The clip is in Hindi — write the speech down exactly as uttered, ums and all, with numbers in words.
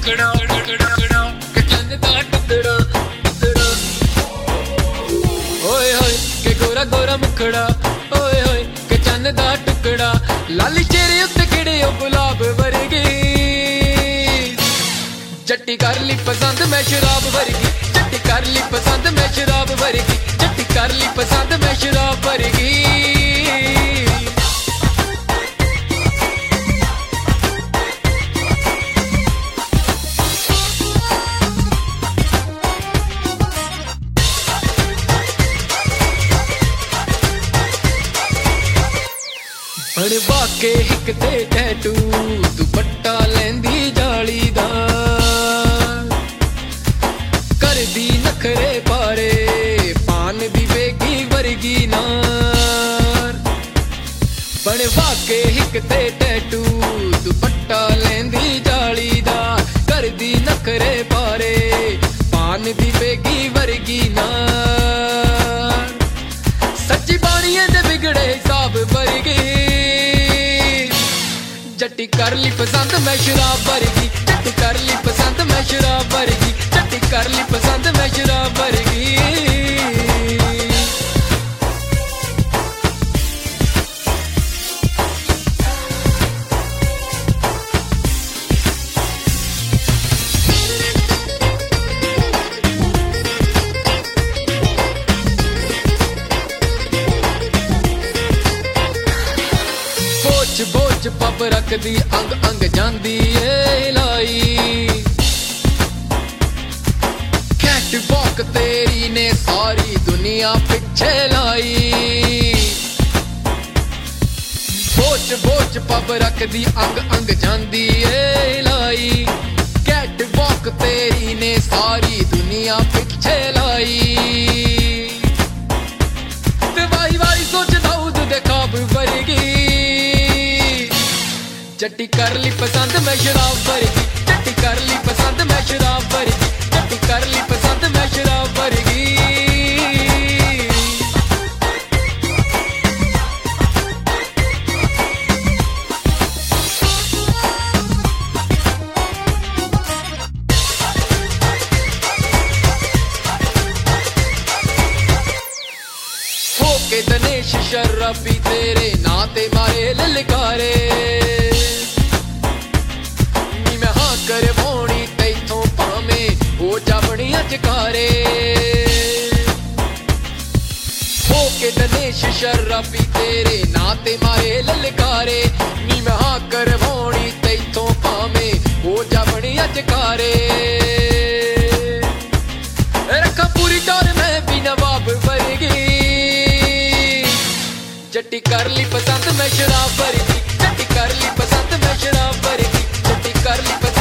मुखड़ा मुखड़ा के चंद दा टुकड़ा टुकड़ा ओए होए के गोरा गोरा मुखड़ा ओए होए के चंद दा टुकड़ा लाली चेहरे उत्ते खिड़े ओ गुलाब वर्गी जट्टी कर ली पसंद मैं शराब वर्गी जट्टी कर ली पसंद मैं शराब वर्गी जट्टी कर ली पसंद मैं शराब वर्गी बनवा के हिक ते टैटू दुपट्टा लैंदी जालीदार कर दी नखरे पारे पान दी बेगी वर्गी नार बनवा के हिक ते टैटू दुपट्टा लैंदी जालीदार कर दी नखरे पारे पान दी बेगी वर्गी नार सच्ची बाणिये दे बिगड़े हिसाब वर्गी जट्टी कर ली पसंद मैं शराब वर्गी जट्टी कर ली पसंद मैं शराब वर्गी जट्टी कर ली पसंद मैं शराब वर्गी बोझ बोझ पब रख दी अंग अंग जांदी ए लाई कैट वॉक तेरी ने सारी दुनिया पिछे लाई बोझ बोझ पब रख दी अंग अंग जांदी ए लाई कैट वॉक तेरी ने सारी दुनिया पिछे लाई ते वाई वाई सोच दाऊद दे ख्वाब वर्गी जट्टी कर ली पसंद मैं शराब वर्गी जट्टी कर ली पसंद मैं शराब वर्गी जट्टी कर ली पसंद मैं शराब वर्गी होके दिनेश शराबी तेरे नाते मारे ललकारे कर मोनी तैथों पावे हो जावणियां चकारे होके दिनेश शराबी तेरे नाते मारे ललकारे नी मैं हाँ कर मोनी तैथों पावे हो जावणियां चकारे रखा पूरी डोर मैं भी नवाब वर्गी जट्टी कर ली पसंद मैं शराब वर्गी जट्टी कर ली पसंद मैं शराब वर्गी जट्टी कर ली